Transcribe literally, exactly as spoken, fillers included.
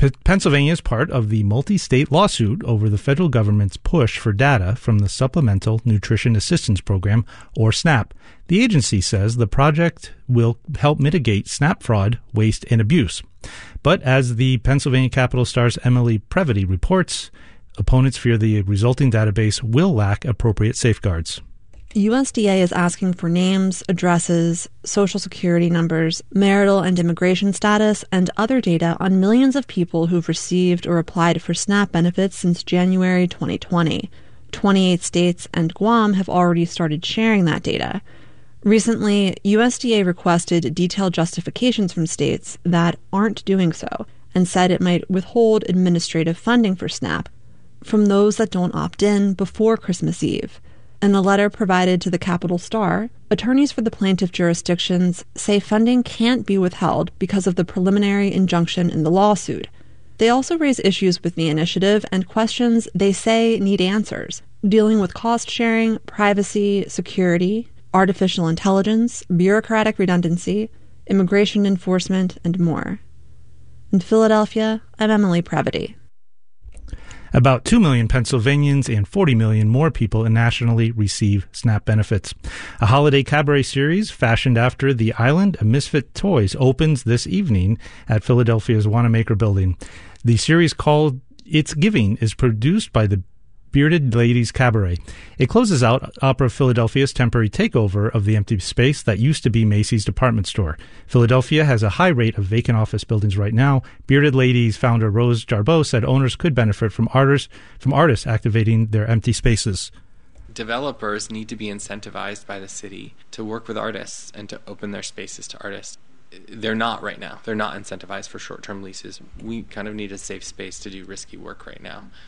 P- Pennsylvania is part of the multi-state lawsuit over the federal government's push for data from the Supplemental Nutrition Assistance Program, or SNAP. The agency says the project will help mitigate SNAP fraud, waste, and abuse. But as the Pennsylvania Capital Star's Emily Previty reports, opponents fear the resulting database will lack appropriate safeguards. U S D A is asking for names, addresses, social security numbers, marital and immigration status, and other data on millions of people who've received or applied for SNAP benefits since January twenty twenty. twenty-eight states and Guam have already started sharing that data. Recently, U S D A requested detailed justifications from states that aren't doing so, and said it might withhold administrative funding for SNAP from those that don't opt in before Christmas Eve. In a letter provided to the Capital Star, attorneys for the plaintiff jurisdictions say funding can't be withheld because of the preliminary injunction in the lawsuit. They also raise issues with the initiative and questions they say need answers, dealing with cost sharing, privacy, security, artificial intelligence, bureaucratic redundancy, immigration enforcement, and more. In Philadelphia, I'm Emily Previty. About two million Pennsylvanians and forty million more people nationally receive SNAP benefits. A holiday cabaret series fashioned after The Island of Misfit Toys opens this evening at Philadelphia's Wanamaker Building. The series, called It's Giving, is produced by the Bearded Ladies Cabaret. It closes out Opera Philadelphia's temporary takeover of the empty space that used to be Macy's department store. Philadelphia has a high rate of vacant office buildings right now. Bearded Ladies founder Rose Jarbeau said owners could benefit from artists, from artists activating their empty spaces. Developers need to be incentivized by the city to work with artists and to open their spaces to artists. They're not right now. They're not incentivized for short-term leases. We kind of need a safe space to do risky work right now.